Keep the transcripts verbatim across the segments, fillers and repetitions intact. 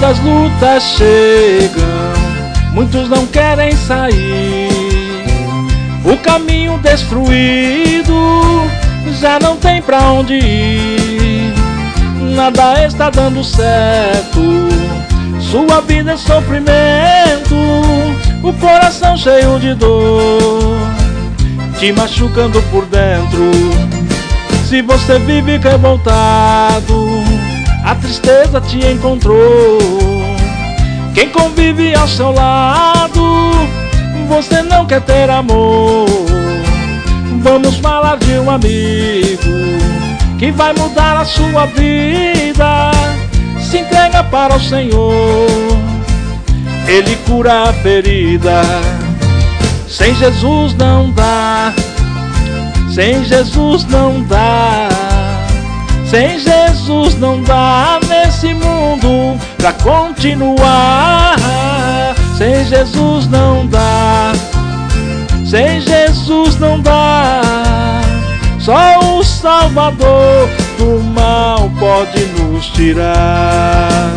as lutas chegam, muitos não querem sair. O caminho destruído já não tem pra onde ir. Nada está dando certo, sua vida é sofrimento, o coração cheio de dor, te machucando por dentro. Se você vive revoltado, a tristeza te encontrou. Quem convive ao seu lado, você não quer ter amor. Vamos falar de um amigo que vai mudar a sua vida. Se entrega para o Senhor, Ele cura a ferida. Sem Jesus não dá, sem Jesus não dá, sem Jesus não dá nesse mundo pra continuar. Sem Jesus não dá, sem Jesus não dá. Só o Salvador do mal pode nos tirar.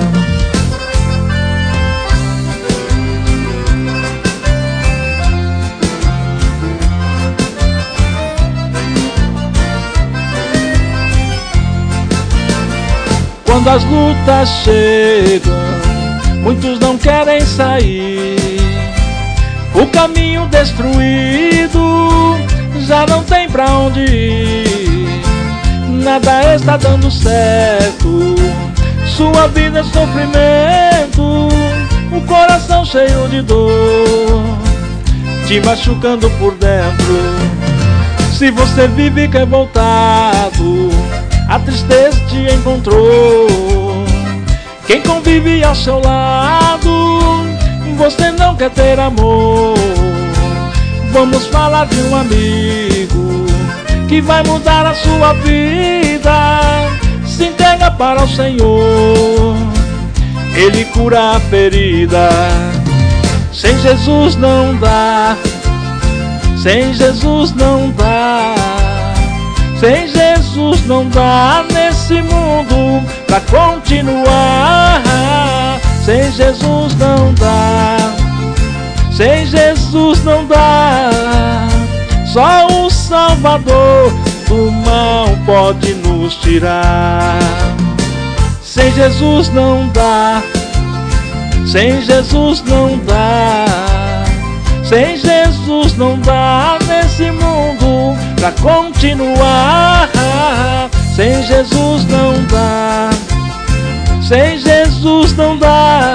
Quando as lutas chegam, muitos não querem sair. O caminho destruído já não tem pra onde ir. Nada está dando certo, sua vida é sofrimento, o coração cheio de dor, te machucando por dentro. Se você vive revoltado, a tristeza te encontrou. Quem convive ao seu lado, você não quer ter amor. Vamos falar de um amigo que vai mudar a sua vida. Se entrega para o Senhor, Ele cura a ferida. Sem Jesus não dá, sem Jesus não dá, sem Jesus não dá nesse mundo pra continuar. Sem Jesus não dá, sem Jesus não dá. Só o Salvador do mal pode nos tirar. Sem Jesus não dá, sem Jesus não dá, sem Jesus não dá nesse mundo pra continuar. Sem Jesus não dá, sem Jesus não dá.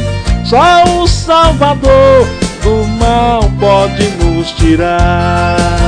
Só o Salvador do mal pode nos tirar.